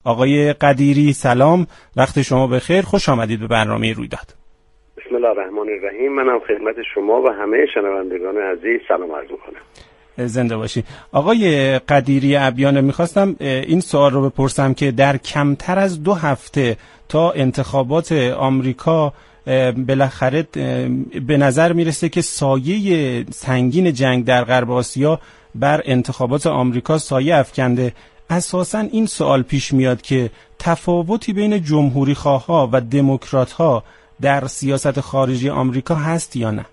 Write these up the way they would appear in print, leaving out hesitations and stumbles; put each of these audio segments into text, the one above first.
آقای قدیری سلام، وقت شما بخیر، خوش آمدید به برنامه رویداد. بسم الله الرحمن الرحیم. منم خدمت شما و همه شنوندگان عزیز سلام عرض می‌کنم. زنده باشی. آقای قدیری ابیان، میخواستم این سوال رو بپرسم که در کمتر از 2 هفته تا انتخابات آمریکا بالاخره به نظر میرسه که سایه سنگین جنگ در غرب آسیا بر انتخابات آمریکا سایه افکنده. اساساً این سوال پیش میاد که تفاوتی بین جمهوری خواها و دموکرات ها در سیاست خارجی آمریکا هست یا نه؟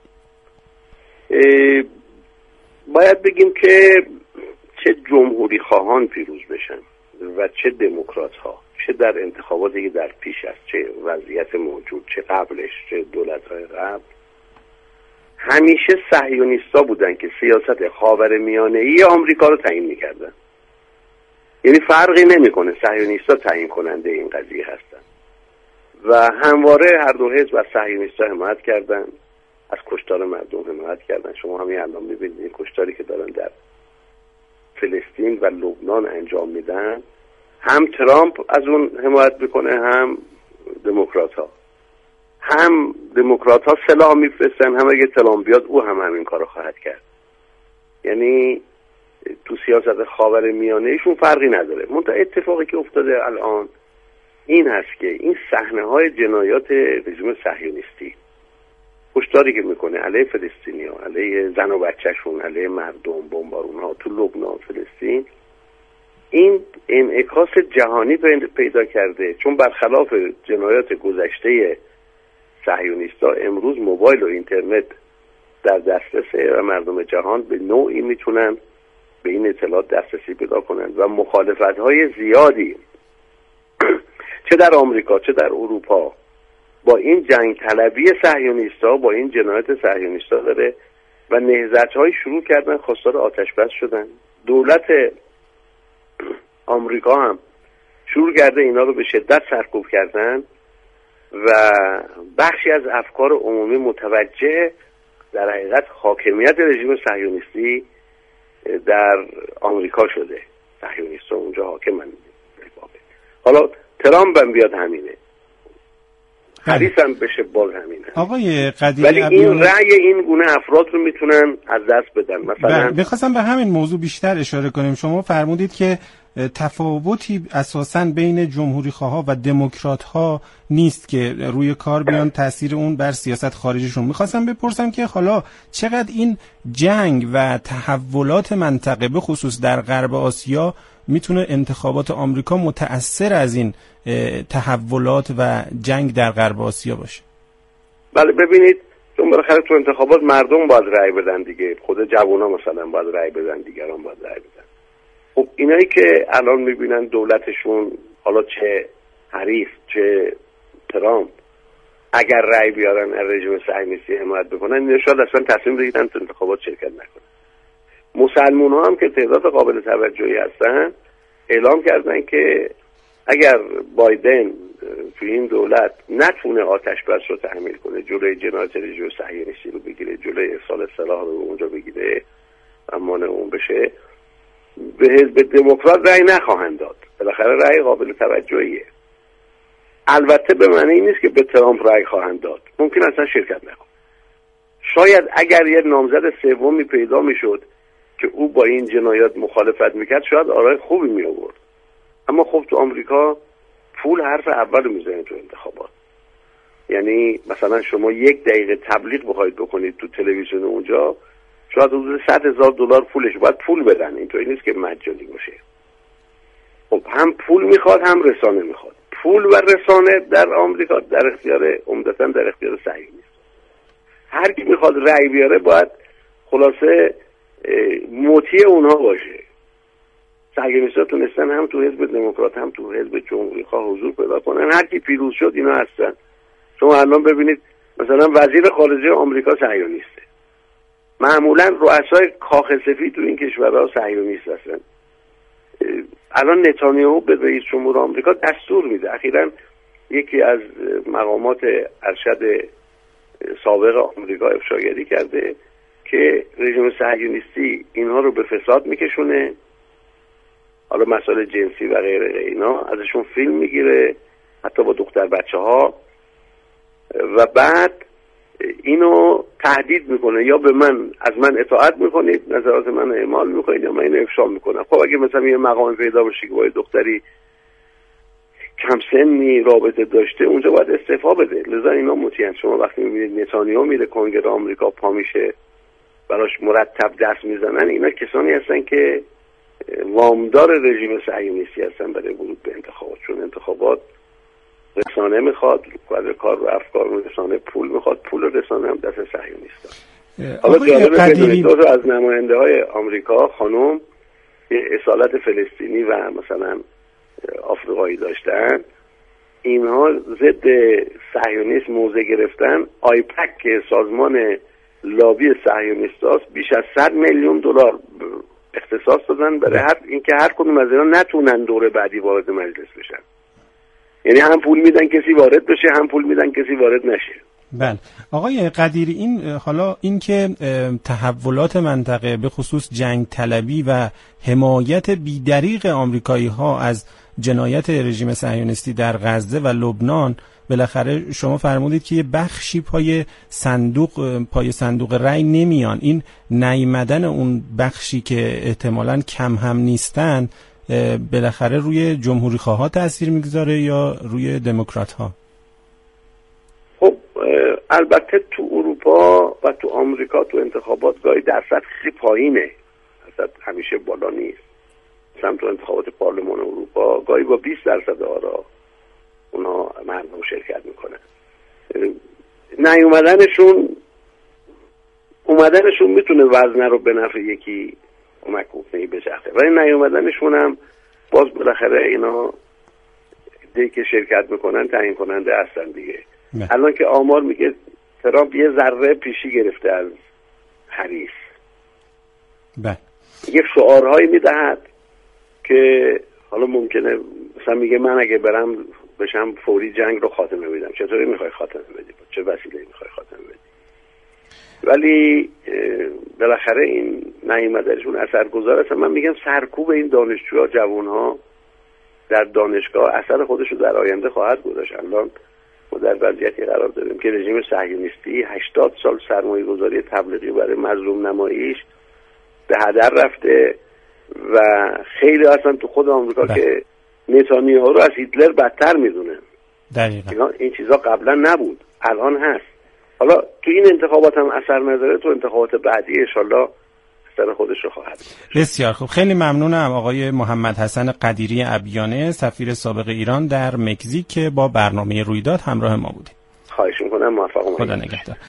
باید بگیم که چه جمهوری خواهان پیروز بشن و چه دموکرات ها، چه در انتخاباتی که در پیش است، چه وضعیت موجود، چه قبلش، چه دولت‌های قبل، همیشه صهیونیستا بودن که سیاست خاورمیانه‌ای آمریکا رو تعیین می‌کردن. یعنی فرقی نمی‌کنه، صهیونیستا تعیین کننده این قضیه هستن و همواره هر دو حزب از صهیونیستا حمایت کردن، از کشتار مردم حمایت کردن. شما همین الان می‌بینید این کشتاری که دارن در فلسطین و لبنان انجام میدن، هم ترامپ از اون حمایت میکنه، هم دموکرات‌ها. هم دموکرات‌ها سلاح میفرستن، هم اگه ترامپ بیاد او هم همین کارو خواهد کرد. یعنی تو سیاست خاورمیانه‌ایشون فرقی نداره. منتها اتفاقی که افتاده الان این هست که این صحنه‌های جنایات رژیم صهیونیستی، کشتاری که میکنه علیه فلسطینی‌ها، علیه زن و بچه‌شون، علیه مردم، بمبارون‌ها تو لبنان، فلسطین، این انعکاس جهانی پیدا کرده. چون برخلاف جنایات گذشته صهیونیستا، امروز موبایل و اینترنت در دسترسه و مردم جهان به نوعی میتونن به این اطلاعات دسترسی پیدا کنن و مخالفت‌های زیادی چه در آمریکا چه در اروپا با این جنگ طلبی صهیونیستا، با این جنایت صهیونیستا داره و نهضت‌های شروع کردن، خواستار آتش بس شدن. دولت آمریکا هم شروع کرده اینا رو به شدت سرکوب کردن و بخشی از افکار عمومی متوجه در حقیقت حاکمیت رژیم صهیونیستی در آمریکا شده. صهیونیست‌ها اونجا حاکمن. حالا ترامپ هم بیاد همینه، حریص هم بشه باز همینه. آقای قدیری، ولی این رأی این گونه افراد رو میتونن از دست بدن. مثلا می‌خواستم به همین موضوع بیشتر اشاره کنیم. شما فرمودید که تفاوتی اساساً بین جمهوری خواها و دموکرات ها نیست که روی کار بیان تأثیر اون بر سیاست خارجیشون. میخواستم بپرسم که حالا چقدر این جنگ و تحولات منطقه به خصوص در غرب آسیا میتونه انتخابات آمریکا متأثر از این تحولات و جنگ در غرب آسیا باشه؟ بله، ببینید، چون بالاخره تو انتخابات مردم باید رأی بدن دیگه. خود جوونا مثلا باید رأی بدن، دیگران باید رأی بدن. خب اینایی که الان میبینن دولتشون، حالا چه حریف چه ترامپ، اگر رأی بیارن از رژیم صهیونیستی حمایت بکنن، اینا شاید اصلا تصمیم بگیرن تو انتخابات شرکت نکنن. مسلمان‌ها هم که تعداد قابل توجهی هستن اعلام کردن که اگر بایدن تو این دولت نتونه آتش بس رو تحمیل کنه، جلوی جنایت رژیم صهیونیستی رو بگیره، جلوی ارسال سلاح رو اونجا بگیره و مانع اون بشه، به حزب دموکرات رأی نخواهند داد. بالاخره رأی قابل توجهیه. البته به معنی این نیست که به ترامپ رأی خواهند داد، ممکن اصلا شرکت نکنه. شاید اگر یه نامزد سومی پیدا میشد که او با این جنایات مخالفت میکرد، شاید آرای خوبی می آورد. اما خب تو آمریکا پول حرف اول میزنه تو انتخابات. یعنی مثلا شما 1 دقیقه تبلیغ بخواید بکنید تو تلویزیون اونجا، شاید حدود $100,000 پولش باید پول بدن. اینطوری نیست که مجانی باشه. خب هم پول میخواد هم رسانه میخواد. پول و رسانه در آمریکا در اختیار، عمدتاً در اختیار صهیونیست. هر کی میخواد رأی بیاره باید خلاصه مطیع اونها باشه. صهیونیست‌ها تونستن هم تو حزب دموکرات هم تو حزب جمهوری خواه حضور پیدا کنن. هر کی پیروز شد اینا هستن. شما الان ببینید مثلا وزیر خارجه آمریکا صهیونیسته. معمولا رؤسای کاخ سفید تو این کشورها صهیونیست هستن. الان نتانیاهو به رئیس جمهور آمریکا دستور میده. اخیراً یکی از مقامات ارشد سابق آمریکا افشاگری کرده که رژیم صهیونیستی اینها رو به فساد میکشونه. حالا مسائل جنسی و غیره اینا ازشون فیلم میگیره، حتی با دختر بچه ها، و بعد اینو تهدید میکنه یا به من از من اطاعت میکنید، نظرات من اعمال میکنید یا من اینو افشا میکنم. خب اگه مثلا یه مقام پیدا بشه که با دختری کم سنی رابطه داشته، اونجا باید استعفا بده. لذا اینا مطیعن. شما وقتی میبینید نتانیاهو میره کنگره آمریکا پا میشه براش مرتب دست میزنن، اینا کسانی هستن که وامدار رژیم صهیونیستی هستن برای ورود به انتخابات، چون انتخابات رسانه میخواد، کار و افکار و رسانه پول میخواد، پول و رسانه هم دست صهیونیست‌ها. حالا جالبه بدونید دو تا از نماینده های آمریکا خانم اصالت فلسطینی و مثلا آفریقایی داشتن، اینها ضد صهیونیسم موضع گرفتن. آیپک که سازمان لابی صهیونیستاست بیش از 100 میلیون دلار اختصاص دادن برای اینکه هر کدوم از اینا نتونن دوره بعدی وارد مجلس بشن. یعنی هم پول میدن کسی وارد بشه، هم پول میدن کسی وارد نشه. بله آقای قدیری، این که تحولات منطقه به خصوص جنگ طلبی و حمایت بیدریغ آمریکایی ها از جنایت رژیم صهیونیستی در غزه و لبنان، بالاخره شما فرمودید که یه بخشی پای صندوق رأی نمیان. این نیامدن اون بخشی که احتمالاً کم هم نیستن بالاخره روی جمهوری خواها تأثیر میگذاره یا روی دموکرات ها؟ خب البته تو اروپا و تو آمریکا تو انتخابات گاهی درصد خیلی پایینه، درصد همیشه بالا نیست. مثلا تو انتخابات پارلمان اروپا گاهی با 20% آرا اونا مردم شرکت میکنن. اومدنشون میتونه وزنه رو به نفع یکی کمک کنه بچرخه، ولی نیومدنشون هم باز بالاخره اینا دی که شرکت میکنن تعیین کننده هستن دیگه. الان که آمار میگه ترامپ یه ذره پیشی گرفته از هریس. یه شعارهایی میدهد که حالا ممکنه مثلا میگه من اگه برم بشم فوری جنگ رو خاتمه بدم. چطوری میخوای خاتمه بدی؟ چه وسیله‌ای میخوای خاتمه بدی؟ ولی بالاخره این نیامدنشون اثرگذار است. من میگم سرکوب این دانشجوها، جوانها در دانشگاه اثر خودش رو در آینده خواهد گذاشت. الان ما در وضعیتی قرار داریم که رژیم صهیونیستی 80 سال سرمایه‌گذاری تبلیغی برای مظلوم نماییش به هدر رفته و خیلی اصلا تو خود آمریکا که نتانیاهو رو از هیتلر بدتر میدونن. دقیقاً این چیزا قبلا نبود، الان هست. حالا تو این انتخابات هم اثر نداره، تو انتخابات بعدی انشالله اثر خودش رو خواهد. بسیار خوب، خیلی ممنونم آقای محمد حسن قدیری ابیانه، سفیر سابق ایران در مکزیک که با برنامه رویداد همراه ما بودید. خواهش میکنم. موفق باشید. خدا نگهدار.